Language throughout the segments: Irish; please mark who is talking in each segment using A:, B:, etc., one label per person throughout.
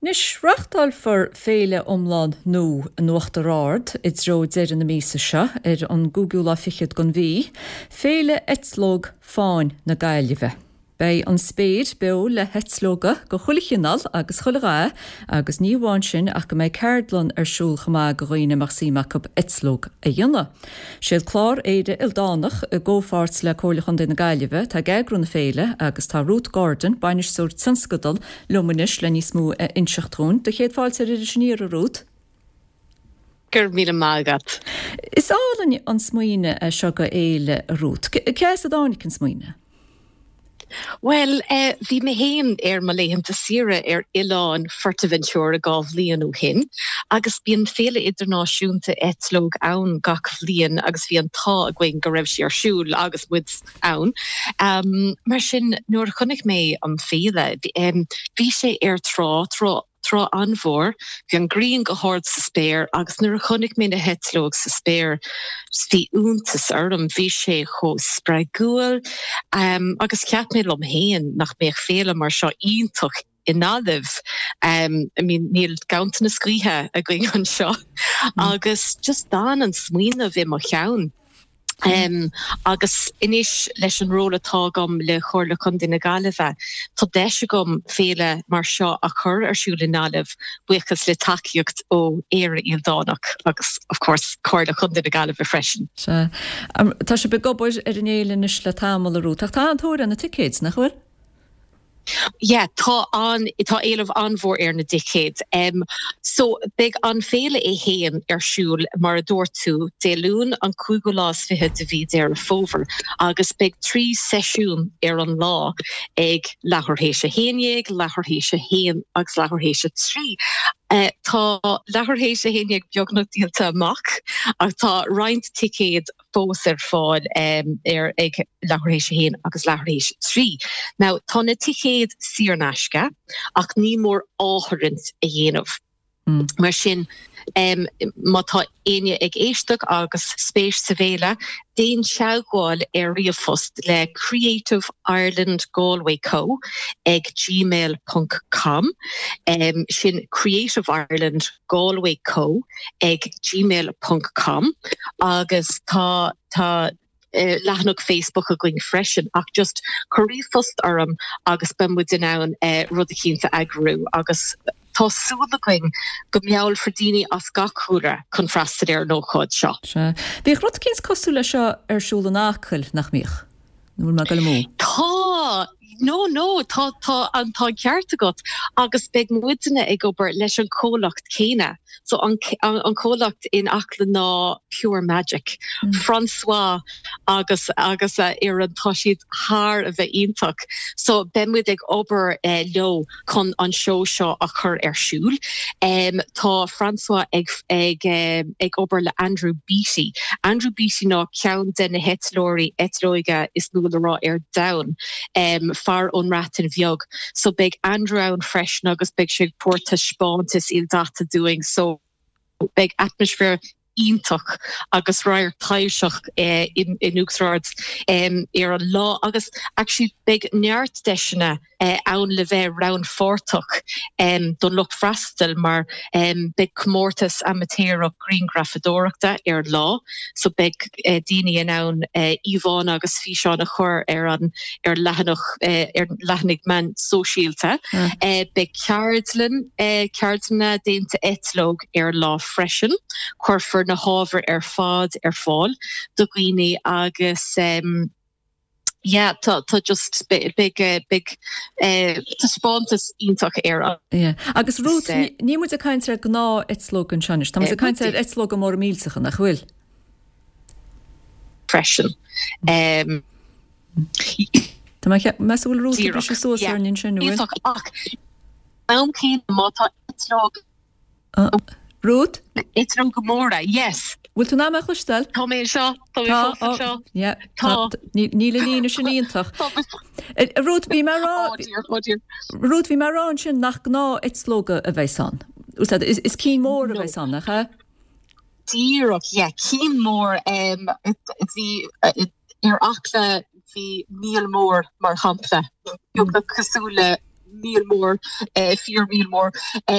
A: Nis rachtal for féle omlan nó an nuachta rád, it's ro déir an na mísa seo, an Google a fichiad gon bhí, féle etslóg fáin na gaillive. Bei an spéid bew le hetslóga go chulichinal agus chulará agus níháin sin ach go méid cardlan siúl chamá go roiine mar síach ab etslóg a dionne. Siad chlár éide ildánach a ggófáirt le cóirlachan na gaillive tá gegrún féile agus tá Ruth Gordon bainis súr tinscadal lomunis le níos mú a inseachtrún de chéad fáilte idir sníir a Ruth.
B: Gur míle mágat.
A: Is álan an smuoine a seo go éile a Ruth. Ceas a dánig an smuoine?
B: Well, bhí mé héin ma léim te sire Ileán Fuerteventura gáh líanú hin, agus bíon féle idirnáisiúnta etlóg ann gach líon agus bhí an tá a gcuin go raibh sí siúl agus muid ann. Mar sin nuair chunig mé an féle, bhí sé trá anmhór, bhí an gríon go háir sa spéir agus nuair chunig mé na hetlóg sa spéir bhí úntas orm bhí sé cho spraigúil agus ceap mé lom héin nach méich féle mar seo iontoch in nádah. Níl gaanta na scríthe a going an seo agus just dá an smuoine bhí mar cheann. Agus inis leis an róla tágam le chóirla chun na gaillimhe, tá deise gom féle mar seo a chur siúla náileh buchas le takeíocht ó éire Ildánach agus of course chóirla chun na gaillimhe freisin.
A: Tá se be gobair an éile is le támal a Ruth. Tá an tóir an na ticéids nach chuir?
B: Yeah, tá éileh anmhór na dicéid. So big an féle é héan siúl mar a dúirtú déilún an 25 de bhí ar a fóver agus big 3 sesiún an lá ag lethorhéise héineag, lethorhéise héan agus lethorhéise 3. Tá lethorhéise héineag beagnach díalta amach ach tá roinnt ticéid fós fáil ag lethorhéise héan agus lethorhéise 3. Now tá na ticéid siarnáisce ach ní mór áthorint a dhéanamh. Mar sin má tá aine ag éisteach agus spéis sa bhéile, déan seagáil riamhfost le Creative Ireland Galway Co ag gmail.com, sin Creative Ireland Galway Co ag gmail.com agus tá lehanach Facebook a going freisin ach just choífost orm agus bemud in ann rud a cínta agrú agus tá súla going go meall fordíine as gachúra chun freistad nóchod seo.
A: Bhí rud cíns cosú le seo siúla nácail nach míoch. Núl me go mó.
B: Tá ceart agat agus beg muidena ag obair leis an cólacht céine. So an cólacht in achla ná Pure Magic. François agus ar an táisiad thar a bheith ionach. So bemuid ag obair leo chun an show seo a chur siúl. Tá François ag obair le Andrew Beattie. Andrew Beattie ná ceann den na etlóige is nula rá down. Far onratin viog. So big Andrew an fresh agus big sig porta spontis il data doing so big atmosphere iontoch agus rair taisach in Uxrards an lá agus actually big neart deisina ann le bheith round fortoch don look frastal mar big comórtas amateur green grafadorachta lá so big dini an ann Yvonne agus fi seán a chur lehannig man socialta big Cardlin Cardna dénta etlog lá freisin chuirfur na háver fád fáil do gwine agus tá just big tá spontas ionach era.
A: Agus Ruth ní muid a caintear gná etlóg an seanis. Tá a caintear etlóg a mór mílsacha nach bhfuil.
B: Freisin.
A: Tá me bhfuil Ruth a bris sós ar nin sin nuair.
B: Am cén mátá etlóg.
A: Ruth?
B: Etlóg gomóra, yes.
A: Bhfuil tú ná me chlustal?
B: Tá mé seo,
A: Níle lína sin íontach. Ruth bhí mar rán sin nach gná etlóga a bheith san. Is cí mór a bheith san nach ha?
B: Díach, cí mór bhí achla bhí níl mór mar hampla. Jog na cosúla mil more, 4 mil more.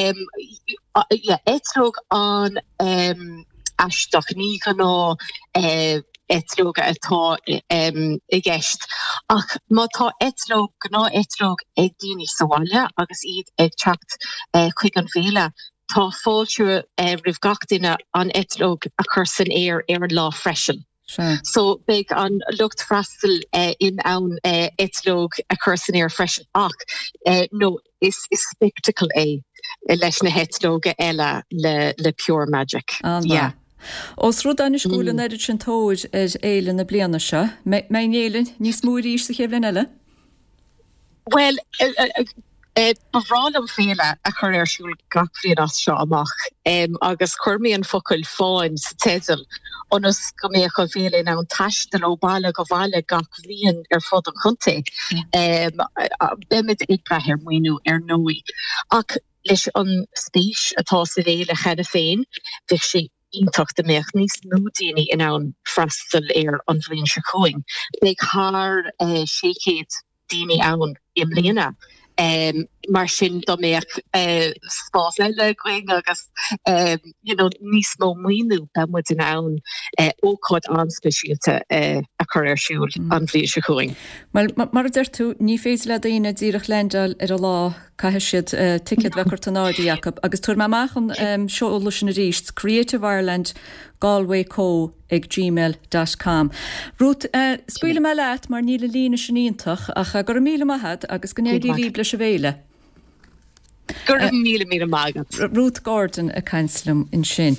B: Etlog on Ashtach ní gná etlog atá I gceist. Ach má tá etlog gná etlog ag daoine sáile agus iad ag teacht chuig an bhéile. Tá fáilte rih gach duine an etlog a chur san air ar an lá freisin.
A: Sure.
B: So big on looked frastal in own etlog a curse near fresh ach no is spectacle leshna hetlog ella le pure magic. Yeah.
A: Os rud an school an edit sin tóid éile na bliana se, mein éilen níos múí sa chéblin eile?
B: Well, bhrálum féile a chur siúil gachríon as seo amach agus chuirmíon focail fáin sa tedal onas go mé go bhéile ná an taistal ó bailile go bhaile gach bhíon fud an chunta. Bimid ibrahir muoinú nóí. Ach leis an spéis atá sa bhéile chead féin, bhí sé iontocht de meach níos múdaoine in an freastal ar an bhliain se chuing. Big haar sécéad daoine ann im bliana. Mar sin do meach spás le going agus níos mó muoinú bemud in ann ócáid anspéisiúte a chur siúil an bhliain se chuing.
A: Well, mar tú ní fééis le daoine díreach lendal ar a lá caiith siad ticket bhechar tanádaí Jacob, agus tuair meach an seola sin a ríist Creative Ireland Galway Co ag gmail.com. Ruth, scuile me leat mar níle lína sin íontach ach gur míle maithad agus go néadí líbla se bhéile.
B: Gur míle mágad.
A: Ruth Gordon a Councilum in sin.